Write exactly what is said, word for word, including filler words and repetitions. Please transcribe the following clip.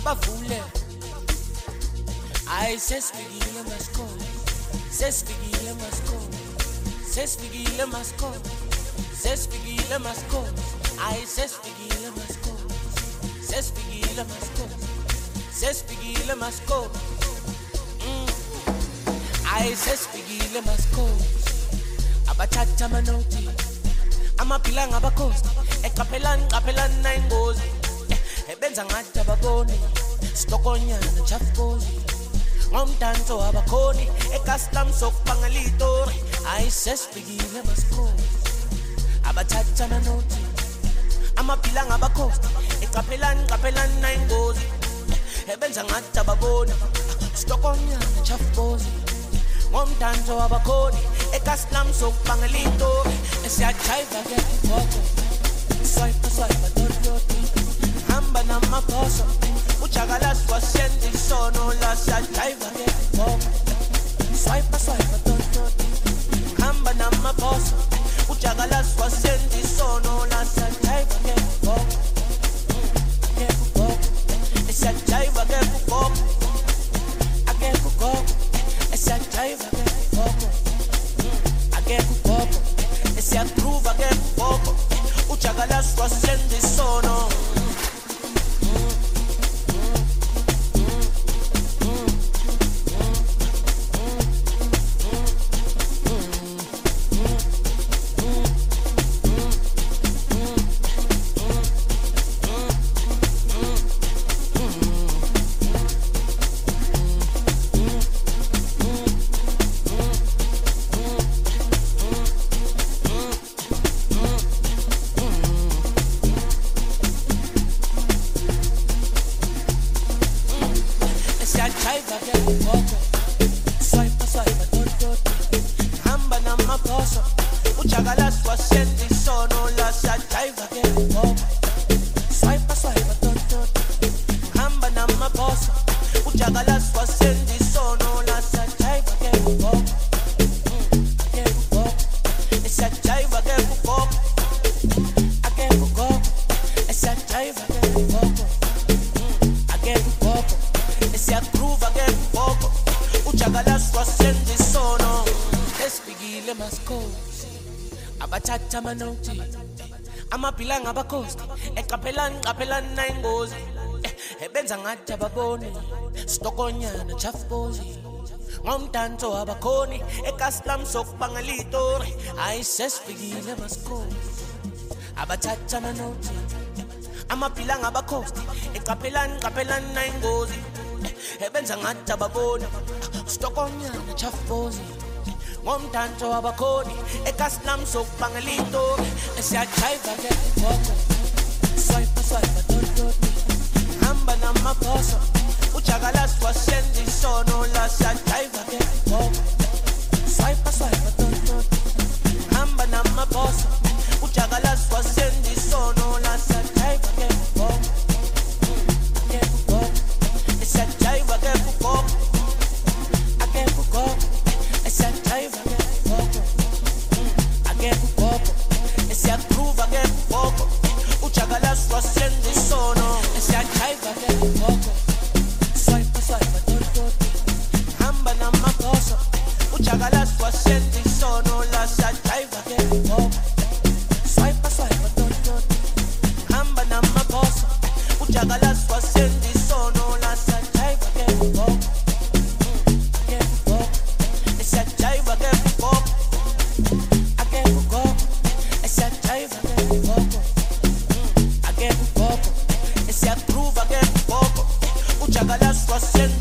abavule hayi sesifikile masikole sesifikile masikole sesifikile masikole sesifikile masikole hayi sesifikile masikole sesifikile masikole sesifikile masikole hayi sesifikile masikole abathatha amanoti amaphila ngabakhosi eqaphelani qaphelani nayingozi ebenza ngathi ababoni stokonyana chafukozi ngomdanso abakhoni ecustom sokubangela itori hayi sesifikile masikole abathatha amanoti amaphila ngabakhosi eqaphelani qaphelani nayingozi ebenza ngathi ababoni stokonyana chafukozi ngomdanso abakhoni ecustom sokubangela itori esiyajiva ke ifoto swipe swipe dot hamba namaphoso ujakala swasenda isono la siyajiva ke ifoto swipe swipe dot hamba namaphoso ujakala swasenda isono la siyajiva ke ifoto ke ifoto esiyajiva ke ifoto ake ifoto esiyajiva ke ifoto ake ifoto esiyaprove ake ifoto ujakala swasenda isono amanoti amaphila ngabakhosi eqaphelani qaphelani nayingozi ebenza ngathi ababoni stokonyana chafukozi ngomdanso abakhoni ecustom sokubangela itori hayi sesifikile masikole abathatha amanoti amaphila ngabakhosi eqaphelani qaphelani nayingozi ebenza ngathi ababoni stokonyana chafukozi ngomdanso abakhoni ecustom sokubangela itori esiyajiva ke ifoto swipe swipe dot hamba namaphoso ujakala swasenda isono la siyajiva ke ifoto swipe swipe dot hamba namaphoso ujakala swasenda isono la siyajiva ke ifoto ke ifoto esiyajiva ke ifoto ake ifoto esiyajiva ke ifoto ake ifoto esiyaprove ake ifoto ujakala swasenda isono esiyajiva ke ifoto swipe swipe dot hamba namaphoso ujakala swasenda isono la siyajiva ke ifoto swipe swipe dot hamba namaphoso ujakala swasenda isono la siyajiva ke ifoto ke ifoto esiyajiva ke ifoto ake ifoto esiyajiva ke ifoto ake ifoto esiyaprove ake ifoto ujakala swasenda